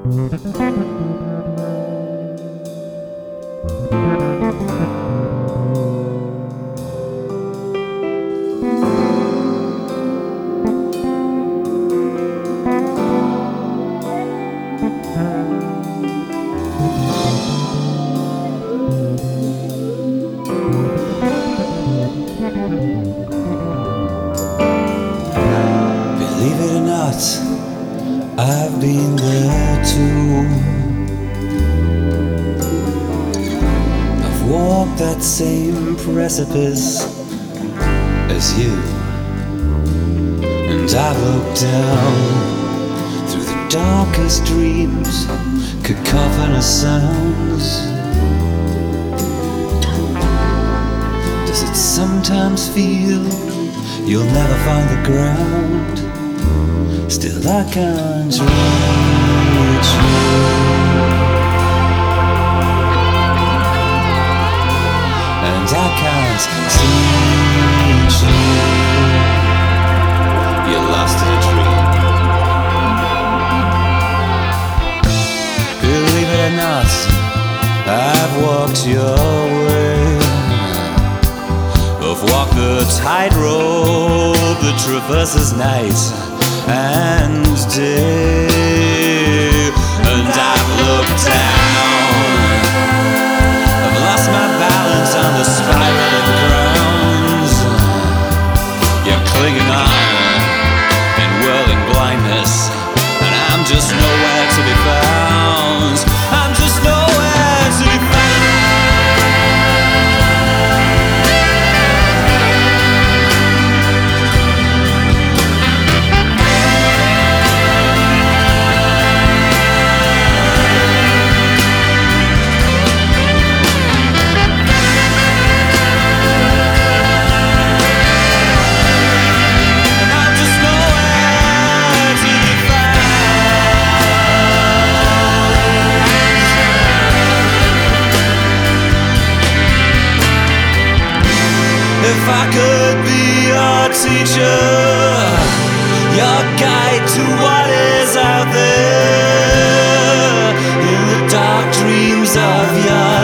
Believe it or not, I've been there too. I've walked that same precipice as you, and I've looked down through the darkest dreams, cacophonous sounds. Does it sometimes feel you'll never find the ground? Still I can't reach you, and I can't teach you. You're lost in a dream. Believe it or not, I've walked your way. I've walked the tightrope that traverses night and day, and I've looked down. I've lost my balance on the spiraling grounds. You're clinging on in whirling blindness, and I'm just nowhere to be found. I'm just nowhere to be found. If I could be your teacher, your guide to what is out there, in the dark dreams of your